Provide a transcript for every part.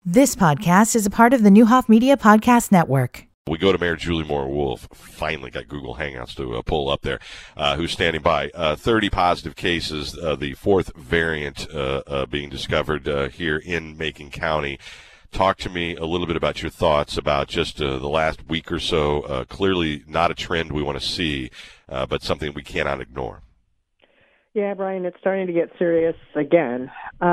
This podcast is a part of the Newhoff Media Podcast Network. We go to Mayor Julie Moore-Wolf, finally got Google Hangouts to pull up there, who's standing by. 30 positive cases, the fourth variant being discovered here in Macon County. Talk to me a little bit about your thoughts about just the last week or so. Clearly not a trend we want to see, but something we cannot ignore. Yeah, Brian, it's starting to get serious again,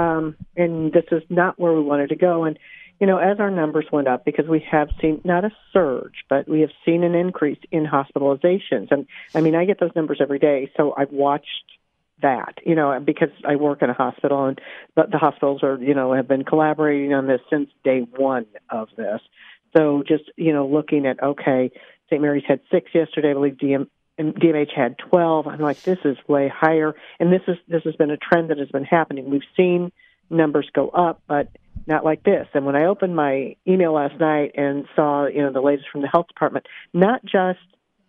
and this is not where we wanted to go. And, you know, as our numbers went up, because we have seen not a surge, but we have seen an increase in hospitalizations. And, I mean, I get those numbers every day, so I've watched that, you know, because I work in a hospital, but the hospitals are, you know, have been collaborating on this since day one of this. So just, you know, looking at, okay, St. Mary's had 6 yesterday, I believe DMH had 12. I'm like, this is way higher, and this has been a trend that has been happening. We've seen numbers go up, but not like this. And when I opened my email last night and saw, you know, the latest from the health department, not just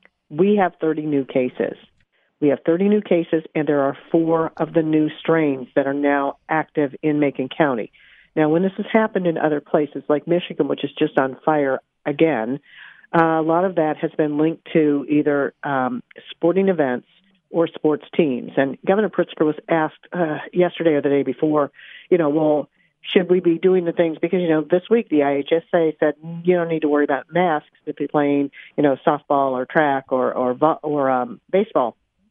we have 30 new cases. We have 30 new cases, and there are 4 of the new strains that are now active in Macon County. Now, when this has happened in other places like Michigan, which is just on fire again, a lot of that has been linked to either sporting events or sports teams. And Governor Pritzker was asked yesterday or the day before, you know, well, should we be doing the things? Because, you know, this week the IHSA said you don't need to worry about masks if you're playing, you know, softball or track or baseball.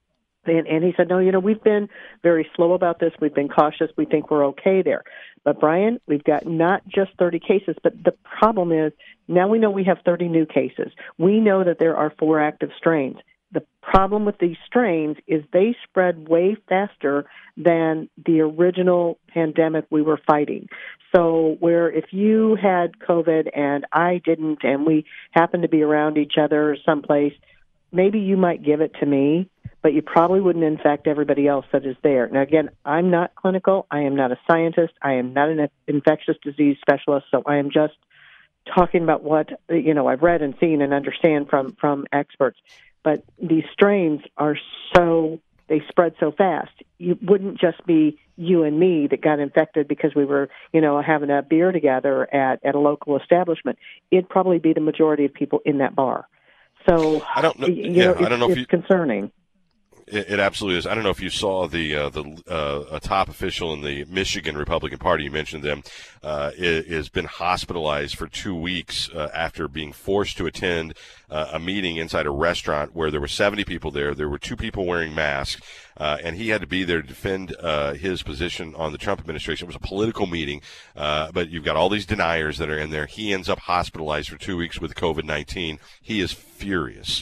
And he said, no, you know, we've been very slow about this. We've been cautious. We think we're okay there. But, Brian, we've got not just 30 cases, but the problem is now we know we have 30 new cases. We know that there are 4 active strains. The problem with these strains is they spread way faster than the original pandemic we were fighting. So where if you had COVID and I didn't and we happened to be around each other someplace, maybe you might give it to me, but you probably wouldn't infect everybody else that is there. Now, again, I'm not clinical. I am not a scientist. I am not an infectious disease specialist, so I am just talking about what, you know, I've read and seen and understand from experts. But these strains are they spread so fast. It wouldn't just be you and me that got infected because we were, you know, having a beer together at a local establishment. It'd probably be the majority of people in that bar. So, I don't know. It's concerning. It absolutely is. I don't know if you saw a top official in the Michigan Republican Party, you mentioned them, has been hospitalized for 2 weeks after being forced to attend a meeting inside a restaurant where there were 70 people there. There were 2 people wearing masks, and he had to be there to defend his position on the Trump administration. It was a political meeting, but you've got all these deniers that are in there. He ends up hospitalized for 2 weeks with COVID-19. He is furious.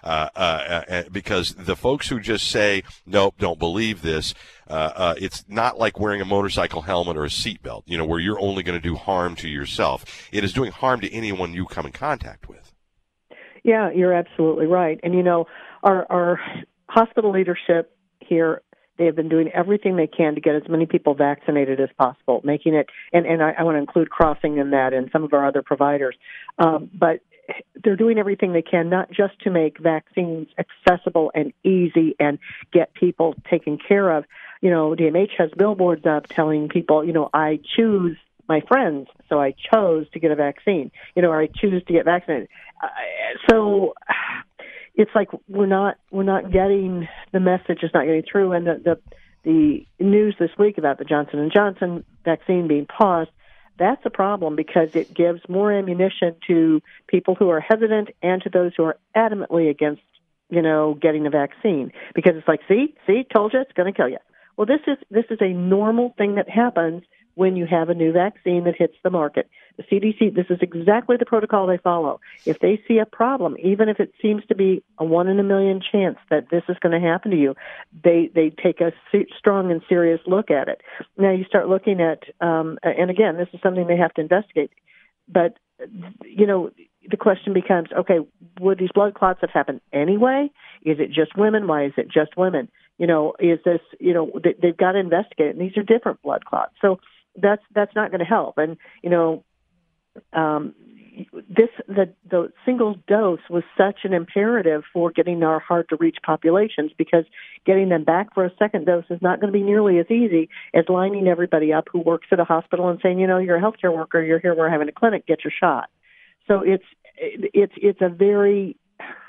Because the folks who just say, nope, don't believe this, it's not like wearing a motorcycle helmet or a seatbelt, you know, where you're only going to do harm to yourself. It is doing harm to anyone you come in contact with. Yeah, you're absolutely right. And, you know, our hospital leadership here, they have been doing everything they can to get as many people vaccinated as possible, making it, and I want to include Crossing in that and some of our other providers, but they're doing everything they can, not just to make vaccines accessible and easy and get people taken care of. You know, DMH has billboards up telling people, you know, I choose my friends, so I chose to get a vaccine, you know, or I choose to get vaccinated. So it's like we're not getting, the message is not getting through. And the news this week about the Johnson & Johnson vaccine being paused, that's a problem because it gives more ammunition to people who are hesitant and to those who are adamantly against, you know, getting a vaccine. Because it's like, see, told you it's going to kill you. Well, this is a normal thing that happens when you have a new vaccine that hits the market. The CDC, this is exactly the protocol they follow. If they see a problem, even if it seems to be a 1 in a million chance that this is going to happen to you, they take a strong and serious look at it. Now you start looking at, and again, this is something they have to investigate, but, you know, the question becomes, okay, would these blood clots have happened anyway? Is it just women? Why is it just women? You know, is this, you know, they've got to investigate it, and these are different blood clots. So that's not going to help. And, you know, the single dose was such an imperative for getting our hard-to-reach populations, because getting them back for a second dose is not going to be nearly as easy as lining everybody up who works at a hospital and saying, you're a healthcare worker, you're here, we're having a clinic, get your shot. So it's a very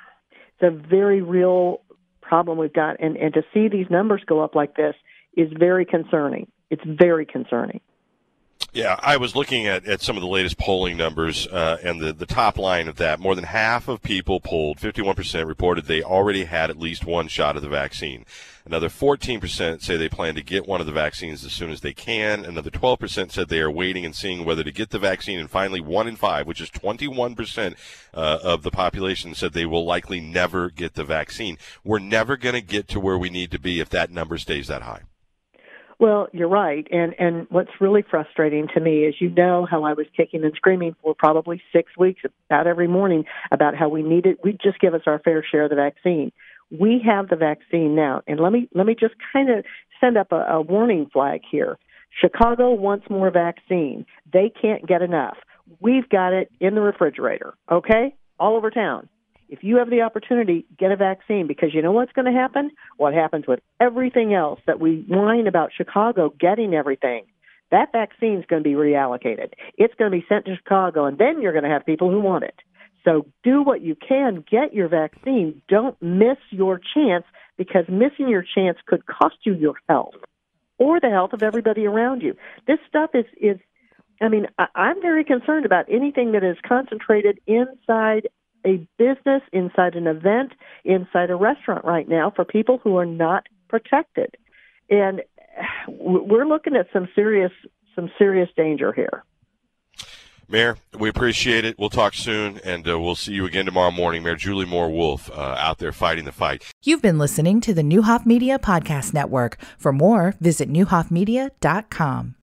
real problem we've got, and to see these numbers go up like this is very concerning. It's very concerning. Yeah, I was looking at some of the latest polling numbers, and the top line of that, more than half of people polled, 51%, reported they already had at least one shot of the vaccine. Another 14% say they plan to get one of the vaccines as soon as they can. Another 12% said they are waiting and seeing whether to get the vaccine. And finally, 1 in 5, which is 21% of the population, said they will likely never get the vaccine. We're never going to get to where we need to be if that number stays that high. Well, you're right. And what's really frustrating to me is, how I was kicking and screaming for probably 6 weeks about every morning about how we'd just give us our fair share of the vaccine. We have the vaccine now. And let me just kind of send up a warning flag here. Chicago wants more vaccine. They can't get enough. We've got it in the refrigerator, okay? All over town. If you have the opportunity, get a vaccine, because you know what's going to happen? What happens with everything else that we whine about Chicago getting everything? That vaccine is going to be reallocated. It's going to be sent to Chicago, and then you're going to have people who want it. So do what you can. Get your vaccine. Don't miss your chance, because missing your chance could cost you your health or the health of everybody around you. This stuff is I'm very concerned about anything that is concentrated inside a business, inside an event, inside a restaurant right now for people who are not protected. And we're looking at some serious danger here. Mayor, we appreciate it. We'll talk soon, and we'll see you again tomorrow morning. Mayor Julie Moore Wolf out there fighting the fight. You've been listening to the Neuhoff Media Podcast Network. For more, visit neuhoffmedia.com.